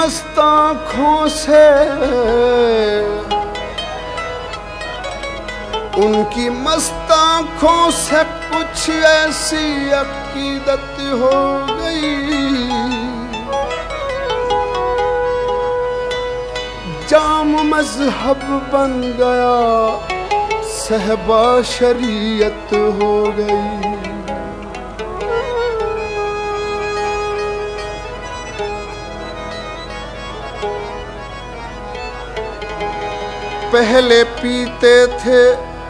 मस्त आँखों से उनकी मस्त आँखों से कुछ ऐसी अकीदत हो गई, जाम मजहब बन गया, सहबा शरीयत हो गई। पहले पीते थे,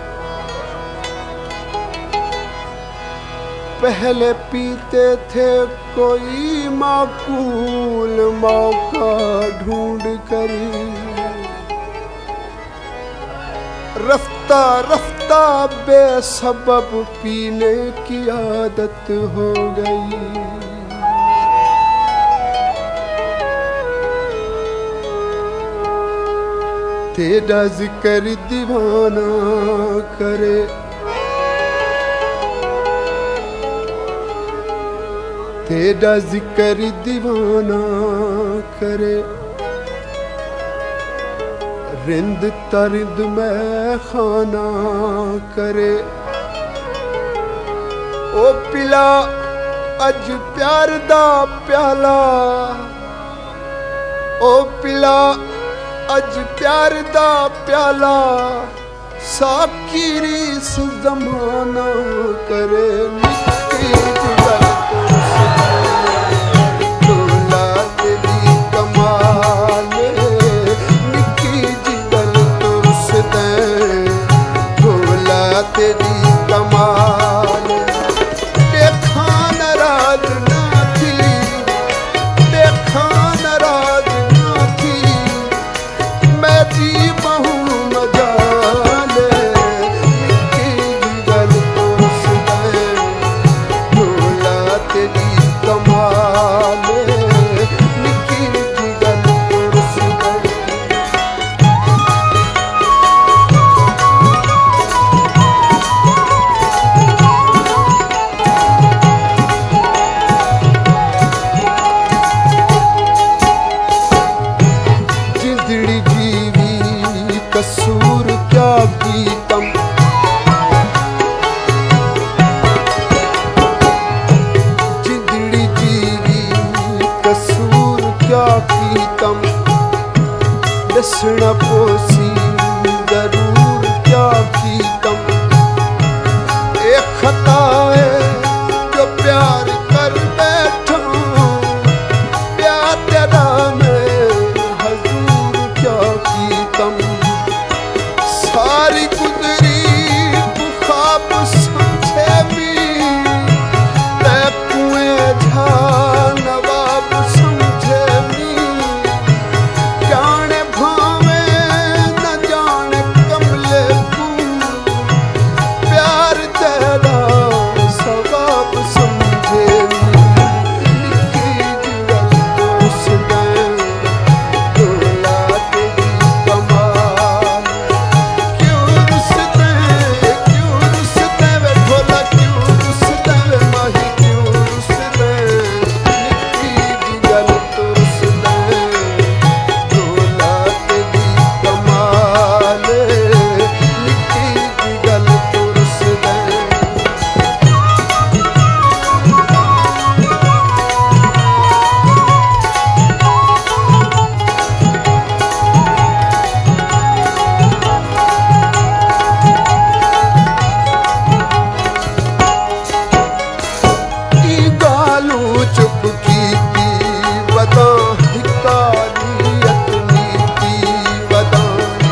पहले पीते थे कोई माकूल मौका ढूंढ कर, रफ्ता रफ्ता बेसबब पीने की आदत हो गई। तेरा जिक्र दीवाना करे, तेरा जिक्र दीवाना करे, रिंद तरिंद में खाना करे। ओ पिला अज प्यार दा प्याला, ओ पिला अज प्यार दा प्याला, साकी रीस जमाना करे। निक्की जिगर तोला तेरी कमाल, निक्की जिगर तुरसदे तोला तेरी कमाल। देखा नाराज ना थी, देखा नाराज ना थी, मैं जी बहु मजाले। निक्की जिगर तुरसदे तोला तेरी कमाल, निक्की जिगर तुरसदे। जिंदड़ी जीवी कसूर क्या कीतम, जिंदड़ी जीवी कसूर क्या कीतम, दसना पोसी जरूर क्या कीतम। एक खता है जो प्यार कर बैठा, प्यार तेरा मैं हजूर क्या कीतम। सारी गुजरी तू ख्वाब समझे भी, तै कुएं झा नवाब समझे भी। जाने भावे न जाने कमले तू, प्यार तेरा सवाब समझे भी। निक्की जिगर तुरसदे तोला तेरी कमाल। क्यों रुसदे वे भोला, क्यों रुसदे वे माही, क्यों रुसदे। निक्की जिगर तुरसदे तोला तेरी कमाल, निक्की जिगर तुरसदे। ई गालू चुप कीती वदा, हिकारियत नीती वदा।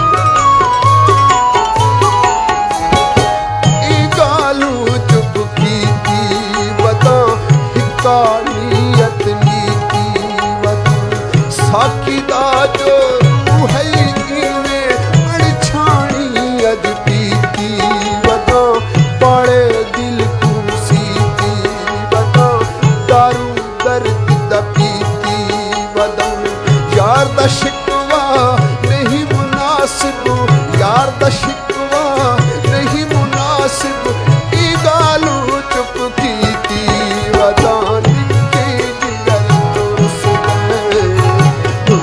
ई गालू चुप कीती वदा, हिकारियत नीती वदा। साकी दा जो रूह है इने अणछाणी अज पीती वदा। पाड़े दिल कुर्सी की वदा, दारू दर्द दा पीती वदा। यार दा शिकवा नहीं मुनासिब, यार दा शिकवा नहीं मुनासिब। ई गालू चुप कीती वदा, निक्की जिगर तुरसदे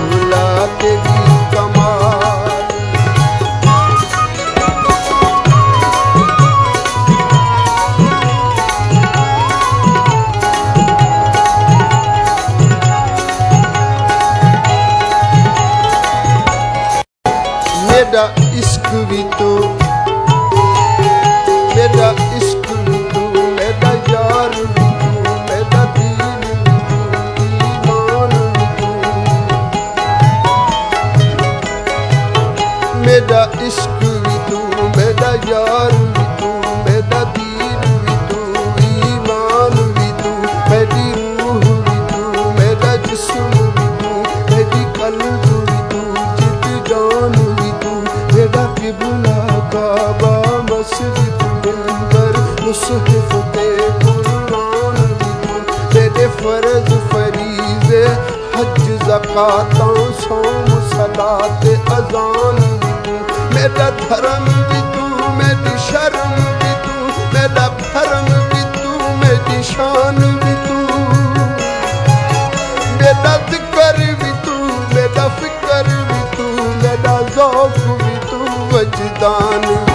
इश्क भी तू, मेरा इश्क भी तू, मेरा यार भी तू, मेरा दीन भी तू, ईमान भी तू। मेरा इश्क भी तू, मेरा यार भी तू, मेरा दीन भी तू, ईमान भी तू। मेरी रूह भी तू, मेरा जिस्म भी तू, मेरी कल्ब भी तू, जित जान भी तू। मेरा किबला काबा मस्जिद मिंबर मुसहफ ते कुरान भी तू। तेरे फर्ज फरीज़े हज ज़कातां सौम सलात अज़ान भी तू। मेरा धर्म भी तू, मेरी शर्म भी तू, मेरा भरम भी तू, मेरी शान भी तू। मेरा ज़िक्र भी तू, मेरा फिक्र भी तू, मेरा ज़ौक़ भी तू, वजदान